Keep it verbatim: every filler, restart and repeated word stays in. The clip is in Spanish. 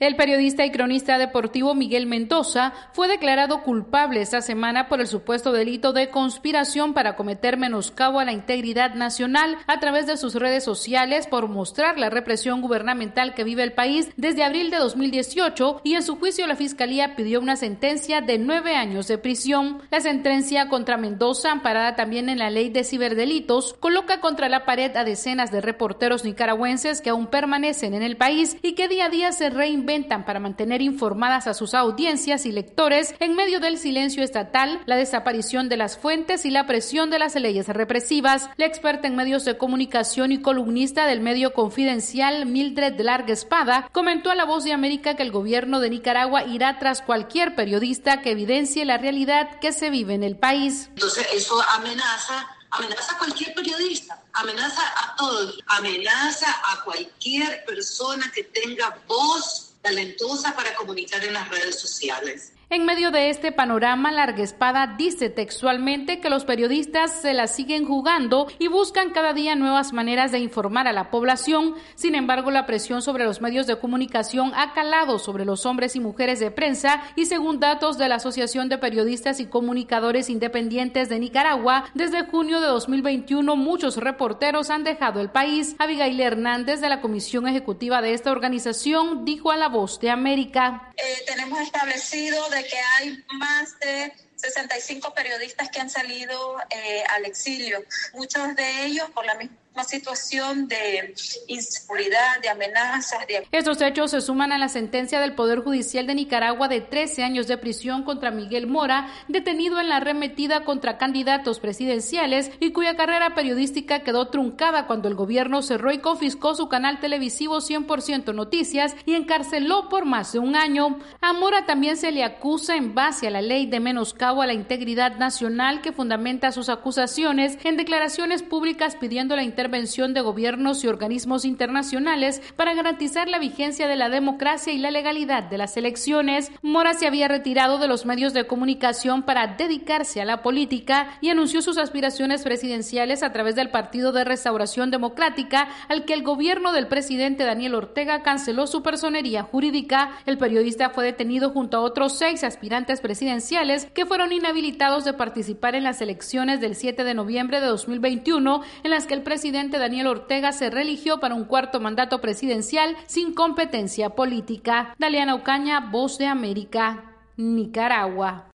El periodista y cronista deportivo Miguel Mendoza fue declarado culpable esta semana por el supuesto delito de conspiración para cometer menoscabo a la integridad nacional a través de sus redes sociales por mostrar la represión gubernamental que vive el país desde abril de dos mil dieciocho, y en su juicio la Fiscalía pidió una sentencia de nueve años de prisión. La sentencia contra Mendoza, amparada también en la ley de ciberdelitos, coloca contra la pared a decenas de reporteros nicaragüenses que aún permanecen en el país y que día a día se reinventan para mantener informadas a sus audiencias y lectores en medio del silencio estatal, la desaparición de las fuentes y la presión de las leyes represivas. La experta en medios de comunicación y columnista del medio Confidencial, Mildred Larga Espada, comentó a La Voz de América que el gobierno de Nicaragua irá tras cualquier periodista que evidencie la realidad que se vive en el país. Entonces eso amenaza Amenaza a cualquier periodista, amenaza a todos, amenaza a cualquier persona que tenga voz talentosa para comunicar en las redes sociales. En medio de este panorama, Larga Espada dice textualmente que los periodistas se la siguen jugando y buscan cada día nuevas maneras de informar a la población. Sin embargo, la presión sobre los medios de comunicación ha calado sobre los hombres y mujeres de prensa, y según datos de la Asociación de Periodistas y Comunicadores Independientes de Nicaragua, desde junio de dos mil veintiuno muchos reporteros han dejado el país. Abigail Hernández, de la Comisión Ejecutiva de esta organización, dijo a La Voz de América: Eh, tenemos establecido de que hay más de sesenta y cinco periodistas que han salido eh, al exilio, muchos de ellos por la misma situación de inseguridad, de amenazas. De... Estos hechos se suman a la sentencia del Poder Judicial de Nicaragua de trece años de prisión contra Miguel Mora, detenido en la arremetida contra candidatos presidenciales y cuya carrera periodística quedó truncada cuando el gobierno cerró y confiscó su canal televisivo cien por ciento Noticias y encarceló por más de un año. A Mora también se le acusa en base a la ley de menoscabo a la integridad nacional, que fundamenta sus acusaciones en declaraciones públicas pidiendo la intervención de gobiernos y organismos internacionales para garantizar la vigencia de la democracia y la legalidad de las elecciones. Mora se había retirado de los medios de comunicación para dedicarse a la política y anunció sus aspiraciones presidenciales a través del Partido de Restauración Democrática, al que el gobierno del presidente Daniel Ortega canceló su personería jurídica. El periodista fue detenido junto a otros seis aspirantes presidenciales que fueron inhabilitados de participar en las elecciones del siete de noviembre de dos mil veintiuno, en las que el presidente Daniel Ortega se reeligió para un cuarto mandato presidencial sin competencia política. Daliana Ocaña, Voz de América, Nicaragua.